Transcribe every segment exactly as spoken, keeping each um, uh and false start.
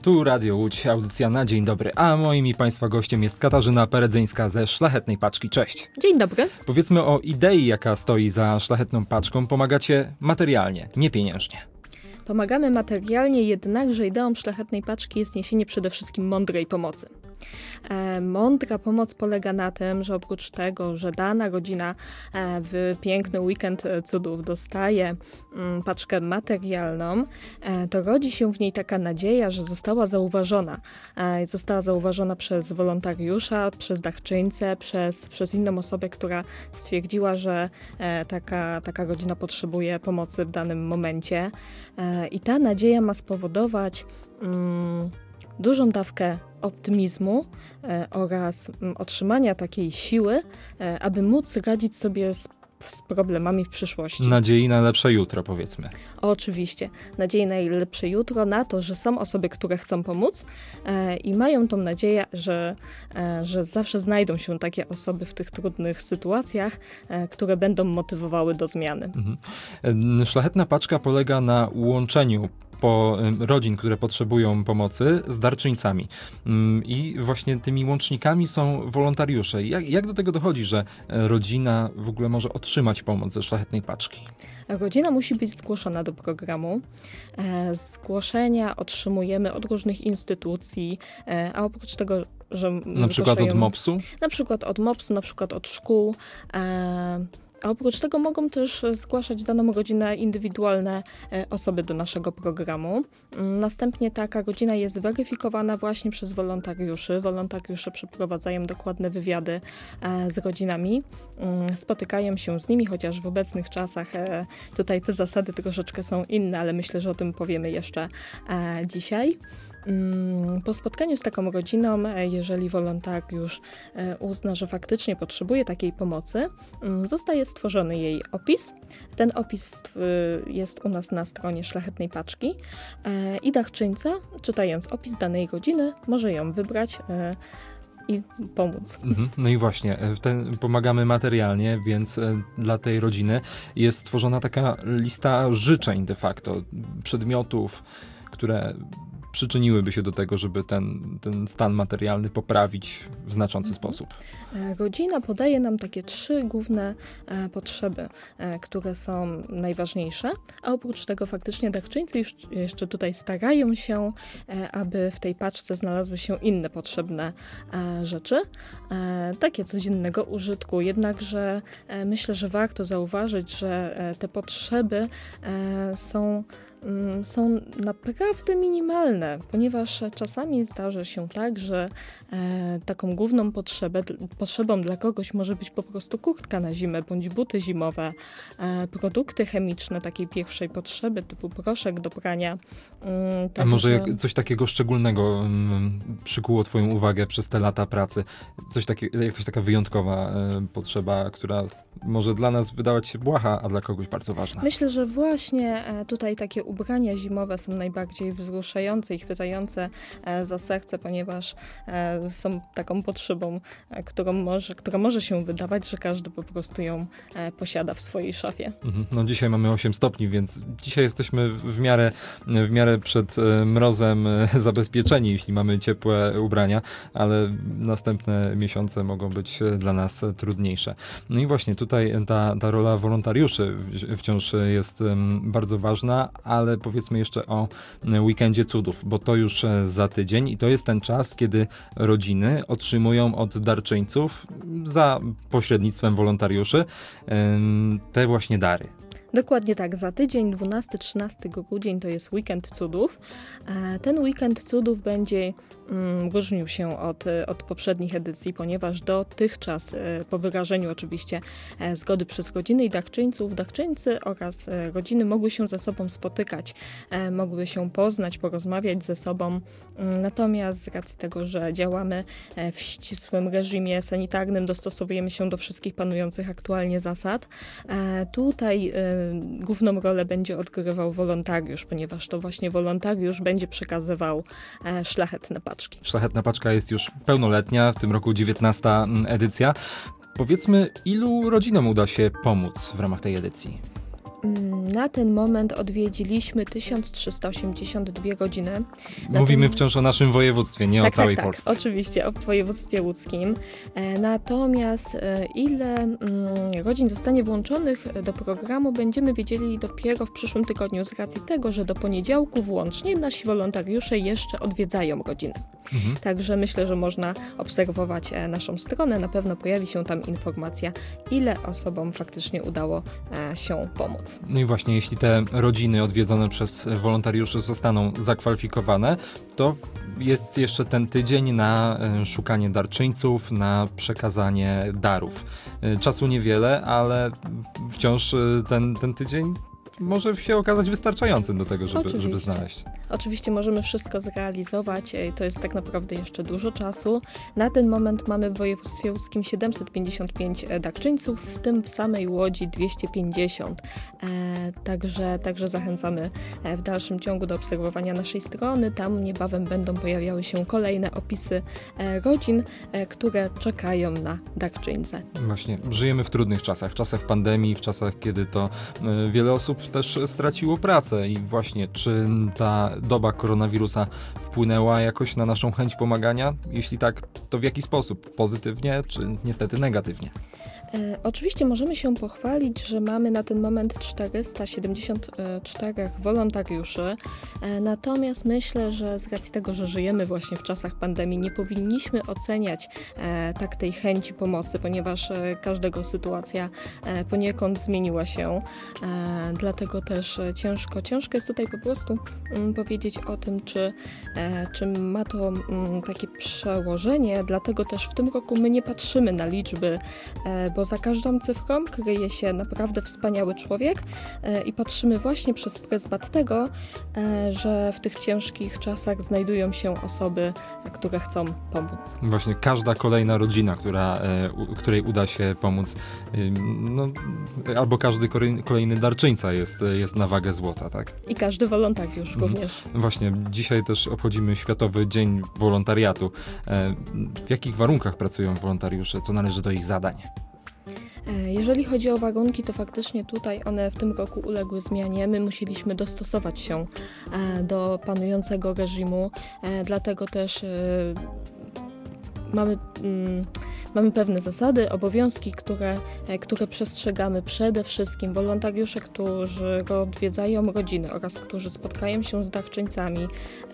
Tu Radio Łódź, audycja na Dzień Dobry, a moim i Państwa gościem jest Katarzyna Peredzyńska ze Szlachetnej Paczki. Cześć. Dzień dobry. Powiedzmy o idei, jaka stoi za Szlachetną Paczką. Pomagacie materialnie, nie pieniężnie. Pomagamy materialnie, jednakże ideą Szlachetnej Paczki jest niesienie przede wszystkim mądrej pomocy. E, mądra pomoc polega na tym, że oprócz tego, że dana rodzina e, w piękny weekend cudów dostaje mm, paczkę materialną, e, to rodzi się w niej taka nadzieja, że została zauważona. E, została zauważona przez wolontariusza, przez darczyńcę, przez, przez inną osobę, która stwierdziła, że e, taka, taka rodzina potrzebuje pomocy w danym momencie. E, I ta nadzieja ma spowodować mm, dużą dawkę optymizmu e, oraz m, otrzymania takiej siły, e, aby móc radzić sobie z, z problemami w przyszłości. Nadziei na lepsze jutro, powiedzmy. Oczywiście. Nadziei na lepsze jutro, na to, że są osoby, które chcą pomóc e, i mają tą nadzieję, że, e, że zawsze znajdą się takie osoby w tych trudnych sytuacjach, e, które będą motywowały do zmiany. Mhm. Szlachetna Paczka polega na łączeniu po rodzin, które potrzebują pomocy, z darczyńcami. I właśnie tymi łącznikami są wolontariusze. Jak, jak do tego dochodzi, że rodzina w ogóle może otrzymać pomoc ze Szlachetnej Paczki? Rodzina musi być zgłoszona do programu. E, zgłoszenia otrzymujemy od różnych instytucji, e, a oprócz tego, że Na przykład od mopsu? Na przykład od mopsu, na przykład od szkół. E, A oprócz tego mogą też zgłaszać daną rodzinę indywidualne osoby do naszego programu. Następnie taka rodzina jest weryfikowana właśnie przez wolontariuszy. Wolontariusze przeprowadzają dokładne wywiady z rodzinami, spotykają się z nimi, chociaż w obecnych czasach tutaj te zasady troszeczkę są inne, ale myślę, że o tym powiemy jeszcze dzisiaj. Po spotkaniu z taką rodziną, jeżeli wolontariusz uzna, że faktycznie potrzebuje takiej pomocy, zostaje stworzony jej opis. Ten opis jest u nas na stronie Szlachetnej Paczki i darczyńca, czytając opis danej rodziny, może ją wybrać i pomóc. No i właśnie, w ten, pomagamy materialnie, więc dla tej rodziny jest stworzona taka lista życzeń de facto, przedmiotów, które przyczyniłyby się do tego, żeby ten, ten stan materialny poprawić w znaczący sposób. Rodzina podaje nam takie trzy główne e, potrzeby, e, które są najważniejsze, a oprócz tego faktycznie darczyńcy już jeszcze tutaj starają się, e, aby w tej paczce znalazły się inne potrzebne e, rzeczy, e, takie codziennego użytku. Jednakże e, myślę, że warto zauważyć, że e, te potrzeby e, są są naprawdę minimalne, ponieważ czasami zdarza się tak, że e, taką główną potrzebę, potrzebą dla kogoś może być po prostu kurtka na zimę, bądź buty zimowe, e, produkty chemiczne takiej pierwszej potrzeby, typu proszek do prania. Mm, tak, A może że... jak, coś takiego szczególnego mm, przykuło twoją uwagę przez te lata pracy? Coś takie, jakaś taka wyjątkowa e, potrzeba, która może dla nas wydawać się błaha, a dla kogoś bardzo ważna? Myślę, że właśnie e, tutaj takie ubrania zimowe są najbardziej wzruszające i chwytające e, za serce, ponieważ e, są taką potrzebą, e, którą może, która może się wydawać, że każdy po prostu ją e, posiada w swojej szafie. Mhm. No dzisiaj mamy osiem stopni, więc dzisiaj jesteśmy w miarę, w miarę przed e, mrozem e, zabezpieczeni, jeśli mamy ciepłe ubrania, ale następne miesiące mogą być dla nas trudniejsze. No i właśnie tutaj ta, ta rola wolontariuszy wciąż jest um, bardzo ważna, ale powiedzmy jeszcze o weekendzie cudów, bo to już za tydzień i to jest ten czas, kiedy rodziny otrzymują od darczyńców za pośrednictwem wolontariuszy te właśnie dary. Dokładnie tak, za tydzień, dwunastego trzynastego grudzień to jest weekend cudów. Ten weekend cudów będzie mm, różnił się od, od poprzednich edycji, ponieważ dotychczas, po wyrażeniu oczywiście zgody przez rodziny i darczyńców, darczyńcy oraz rodziny mogły się ze sobą spotykać, mogły się poznać, porozmawiać ze sobą. Natomiast z racji tego, że działamy w ścisłym reżimie sanitarnym, dostosowujemy się do wszystkich panujących aktualnie zasad. Tutaj główną rolę będzie odgrywał wolontariusz, ponieważ to właśnie wolontariusz będzie przekazywał e, szlachetne paczki. Szlachetna Paczka jest już pełnoletnia, w tym roku dziewiętnasta edycja. Powiedzmy, ilu rodzinom uda się pomóc w ramach tej edycji? Na ten moment odwiedziliśmy tysiąc trzysta osiemdziesiąt dwie godziny. Mówimy Natomiast... wciąż o naszym województwie, nie tak, o całej tak, Polsce. Tak, oczywiście, o województwie łódzkim. Natomiast ile godzin zostanie włączonych do programu, będziemy wiedzieli dopiero w przyszłym tygodniu z racji tego, że do poniedziałku włącznie nasi wolontariusze jeszcze odwiedzają godzinę. Mhm. Także myślę, że można obserwować naszą stronę. Na pewno pojawi się tam informacja, ile osobom faktycznie udało się pomóc. No i właśnie, jeśli te rodziny odwiedzone przez wolontariuszy zostaną zakwalifikowane, to jest jeszcze ten tydzień na szukanie darczyńców, na przekazanie darów. Czasu niewiele, ale wciąż ten, ten tydzień może się okazać wystarczającym do tego, żeby, żeby znaleźć. Oczywiście możemy wszystko zrealizować, to jest tak naprawdę jeszcze dużo czasu. Na ten moment mamy w województwie łódzkim siedemset pięćdziesiąt pięć darczyńców, w tym w samej Łodzi dwieście pięćdziesiąt. E, także, także zachęcamy w dalszym ciągu do obserwowania naszej strony. Tam niebawem będą pojawiały się kolejne opisy rodzin, które czekają na darczyńcę. Właśnie, żyjemy w trudnych czasach, w czasach pandemii, w czasach, kiedy to wiele osób też straciło pracę i właśnie, czy ta doba koronawirusa wpłynęła jakoś na naszą chęć pomagania? Jeśli tak, to w jaki sposób? Pozytywnie, czy niestety negatywnie? E, oczywiście możemy się pochwalić, że mamy na ten moment czterysta siedemdziesiąt cztery wolontariuszy, e, natomiast myślę, że z racji tego, że żyjemy właśnie w czasach pandemii, nie powinniśmy oceniać e, tak tej chęci pomocy, ponieważ e, każdego sytuacja e, poniekąd zmieniła się, e, dlatego też ciężko, ciężko jest tutaj po prostu m, powiedzieć o tym, czy, e, czy ma to m, takie przełożenie, dlatego też w tym roku my nie patrzymy na liczby, e, bo za każdą cyfrą kryje się naprawdę wspaniały człowiek e, i patrzymy właśnie przez pryzmat tego, e, że w tych ciężkich czasach znajdują się osoby, które chcą pomóc. Właśnie każda kolejna rodzina, która, e, u, której uda się pomóc, e, no, albo każdy kolejny darczyńca jest, jest na wagę złota, tak? I każdy wolontariusz mhm. również. Właśnie, dzisiaj też obchodzimy Światowy Dzień Wolontariatu. E, w jakich warunkach pracują wolontariusze? Co należy do ich zadań? Jeżeli chodzi o warunki, to faktycznie tutaj one w tym roku uległy zmianie. My musieliśmy dostosować się do panującego reżimu, dlatego też mamy, mamy pewne zasady, obowiązki, które, które przestrzegamy. Przede wszystkim wolontariusze, którzy odwiedzają rodziny oraz którzy spotkają się z darczyńcami,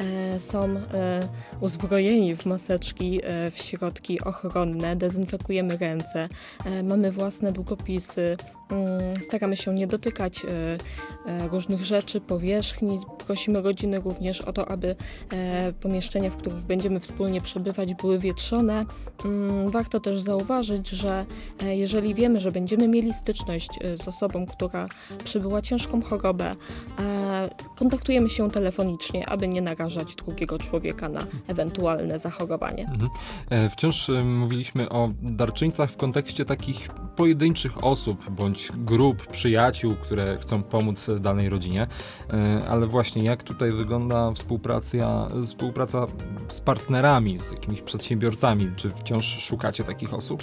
są uzbrojeni w maseczki, w środki ochronne, dezynfekujemy ręce, mamy własne długopisy, staramy się nie dotykać różnych rzeczy, powierzchni. Prosimy rodziny również o to, aby pomieszczenia, w których będziemy wspólnie przebywać, były wietrzone. Warto też zauważyć, że jeżeli wiemy, że będziemy mieli styczność z osobą, która przebyła ciężką chorobę, kontaktujemy się telefonicznie, aby nie narażać drugiego człowieka na ewentualne zachorowanie. Mhm. Wciąż mówiliśmy o darczyńcach w kontekście takich pojedynczych osób bądź grup, przyjaciół, które chcą pomóc danej rodzinie, ale właśnie jak tutaj wygląda współpraca, współpraca z partnerami, z jakimiś przedsiębiorcami? Czy wciąż szukacie takich osób?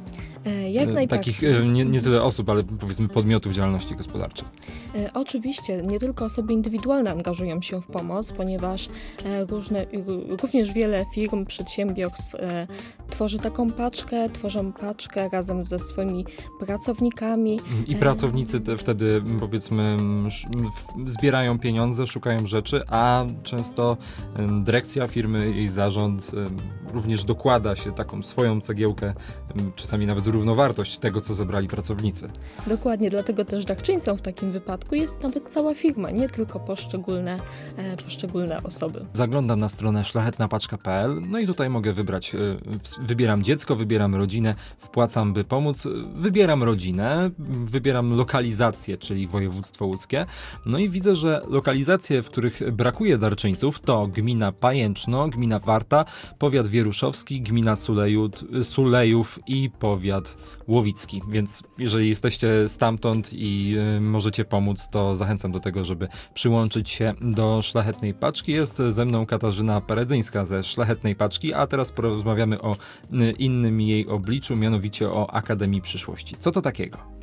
Jak najbardziej. Takich nie, nie tyle osób, ale powiedzmy podmiotów działalności gospodarczej. Oczywiście, nie tylko osoby indywidualne angażują się w pomoc, ponieważ różne, również wiele firm, przedsiębiorstw tworzy taką paczkę, tworzą paczkę razem ze swoimi pracownikami. I pracownicy te wtedy, powiedzmy, zbierają pieniądze, szukają rzeczy, a często dyrekcja firmy, jej zarząd również dokłada się taką swoją cegiełkę, czasami nawet równowartość tego, co zebrali pracownicy. Dokładnie, dlatego też darczyńcą w takim wypadku jest nawet cała firma, nie tylko poszczególne, e, poszczególne osoby. Zaglądam na stronę szlachetna paczka kropka p l, no i tutaj mogę wybrać, wybieram dziecko, wybieram rodzinę, wpłacam, by pomóc, wybieram rodzinę, wybieram lokalizację, czyli województwo łódzkie, no i widzę, że lokalizacje, w których brakuje darczyńców, to gmina Pajęczno, gmina Warta, powiat wieruszowski, gmina Sulejut, Sulejów i powiat łowicki, więc jeżeli jesteście stamtąd i y, możecie pomóc, to zachęcam do tego, żeby przyłączyć się do Szlachetnej Paczki. Jest ze mną Katarzyna Peredzyńska ze Szlachetnej Paczki, a teraz porozmawiamy o y, innym jej obliczu, mianowicie o Akademii Przyszłości. Co to takiego?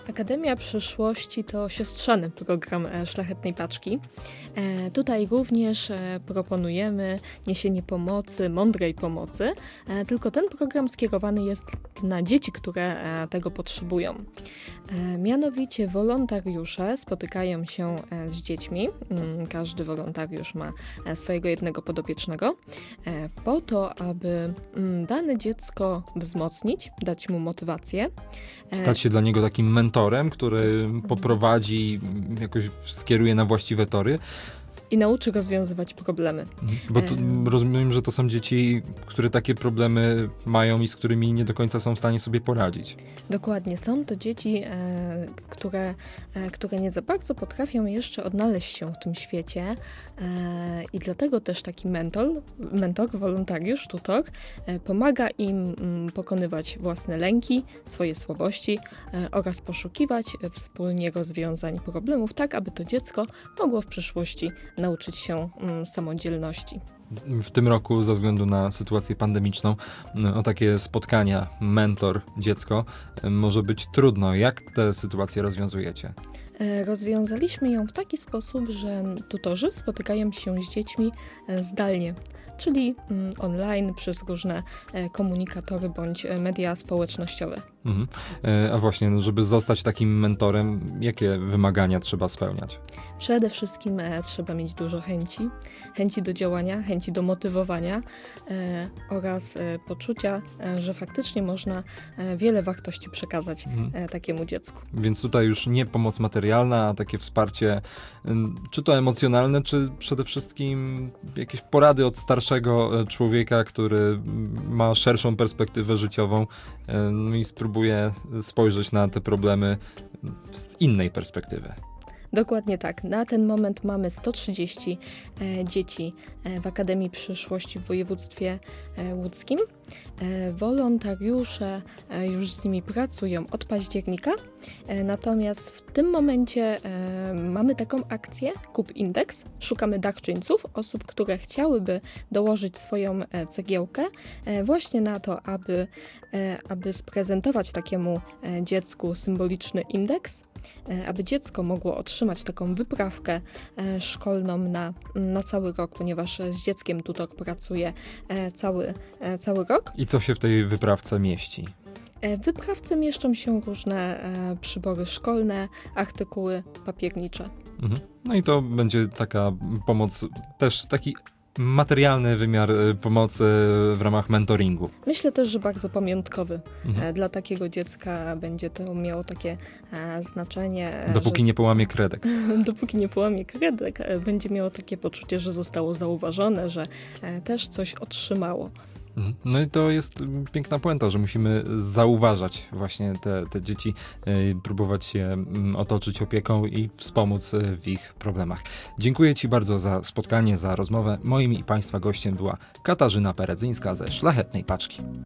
Akademia Przyszłości to siostrzany program e, Szlachetnej Paczki. E, tutaj również e, proponujemy niesienie pomocy, mądrej pomocy, e, tylko ten program skierowany jest na dzieci, które e, tego potrzebują. E, mianowicie wolontariusze spotykają się e, z dziećmi, mm, każdy wolontariusz ma e, swojego jednego podopiecznego, e, po to, aby mm, dane dziecko wzmocnić, dać mu motywację. E, Stać się dla niego takim mentorem, który poprowadzi, jakoś skieruje na właściwe tory. I nauczy rozwiązywać problemy. Bo to, rozumiem, że to są dzieci, które takie problemy mają i z którymi nie do końca są w stanie sobie poradzić. Dokładnie. Są to dzieci, e, które, e, które nie za bardzo potrafią jeszcze odnaleźć się w tym świecie e, i dlatego też taki mentor, mentor, wolontariusz, tutor e, pomaga im m, pokonywać własne lęki, swoje słabości e, oraz poszukiwać e, wspólnie rozwiązań problemów, tak aby to dziecko mogło w przyszłości nauczyć się mm, samodzielności. W tym roku, ze względu na sytuację pandemiczną, o takie spotkania mentor-dziecko może być trudno. Jak tę sytuację rozwiązujecie? E, Rozwiązaliśmy ją w taki sposób, że tutorzy spotykają się z dziećmi e, zdalnie, czyli mm, online przez różne e, komunikatory bądź e, media społecznościowe. Mhm. E, A właśnie, no, żeby zostać takim mentorem, jakie wymagania trzeba spełniać? Przede wszystkim e, trzeba mieć dużo chęci, chęci do działania, chęci do motywowania e, oraz e, poczucia, e, że faktycznie można e, wiele wartości przekazać Mhm. e, takiemu dziecku. Więc tutaj już nie pomoc materialna, a takie wsparcie, ym, czy to emocjonalne, czy przede wszystkim jakieś porady od starszego e, człowieka, który mm, ma szerszą perspektywę życiową, e, no i spróbuje spojrzeć na te problemy z innej perspektywy. Dokładnie tak. Na ten moment mamy sto trzydzieści e, dzieci e, w Akademii Przyszłości w województwie e, łódzkim. E, wolontariusze e, już z nimi pracują od października, e, natomiast w tym momencie e, mamy taką akcję Kup Indeks. Szukamy darczyńców, osób, które chciałyby dołożyć swoją e, cegiełkę e, właśnie na to, aby, e, aby sprezentować takiemu e, dziecku symboliczny indeks, e, aby dziecko mogło otrzymać taką wyprawkę e, szkolną na, na cały rok, ponieważ z dzieckiem tutor pracuje e, cały, e, cały rok. I co się w tej wyprawce mieści? E, W wyprawce mieszczą się różne e, przybory szkolne, artykuły papiernicze. Mhm. No i to będzie taka pomoc, też taki materialny wymiar e, pomocy w ramach mentoringu. Myślę też, że bardzo pamiątkowy. Mhm. E, Dla takiego dziecka będzie to miało takie e, znaczenie, e, Dopóki że nie połamie kredek. dopóki nie połamie kredek, e, będzie miało takie poczucie, że zostało zauważone, że e, też coś otrzymało. Mhm. No i to jest mm, piękna puenta, że musimy zauważać właśnie te, te dzieci, y, próbować się mm, otoczyć opieką i wspomóc y, w ich problemach. Dziękuję Ci bardzo za spotkanie, za rozmowę. Moim i Państwa gościem była Katarzyna Peredzyńska ze Szlachetnej Paczki.